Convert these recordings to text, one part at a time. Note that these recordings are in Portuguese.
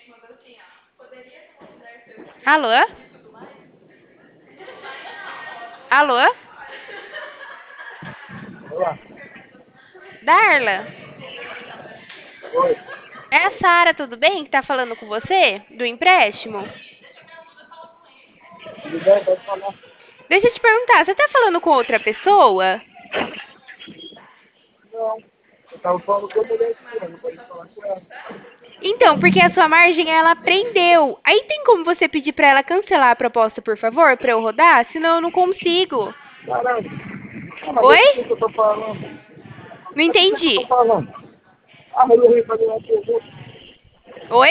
Alô? Alô? Olá. Darla? Oi. É a Sara, tudo bem? Que tá falando com você? Do empréstimo? Tudo bem? Pode falar? Deixa eu te perguntar, você tá falando com outra pessoa? Não. Eu tava falando com a mulher aqui, eu não pode falar com ela. Então, porque a sua margem ela prendeu. Aí tem como você pedir pra ela cancelar a proposta, por favor, pra eu rodar? Senão eu não consigo. Caralho. Ah, mas Oi? é com que eu tô falando. Não É com que eu tô entendi. falando. Ah, mas eu vim fazer uma pergunta. Oi?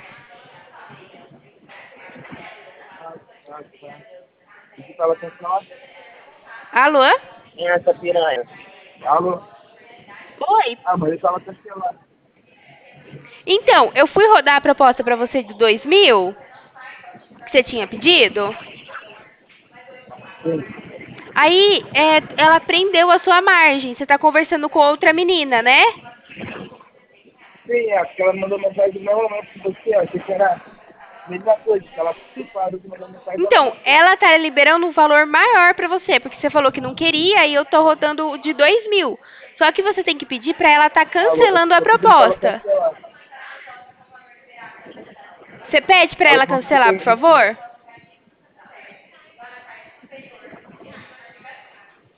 Ah, tá. Você tava cancelado? Alô? Quem é essa piranha? Alô? Oi? Ah, mas ele tava cancelado. Então, eu fui rodar a proposta pra você de 2.000, que você tinha pedido. Sim. Aí, ela prendeu a sua margem. Você tá conversando com outra menina, né? Sim, é, porque ela mandou mensagem novamente pra você, achei que era a mesma coisa, que ela parou de mandar mensagem Então, novamente. ela tá liberando um valor maior pra você, porque você falou que não queria e eu tô rodando o de 2.000. Só que você tem que pedir pra ela tá Falou, cancelando a eu pedi pra ela proposta. cancelar. Você pede pra Ela ela falou que cancelar, por tem favor?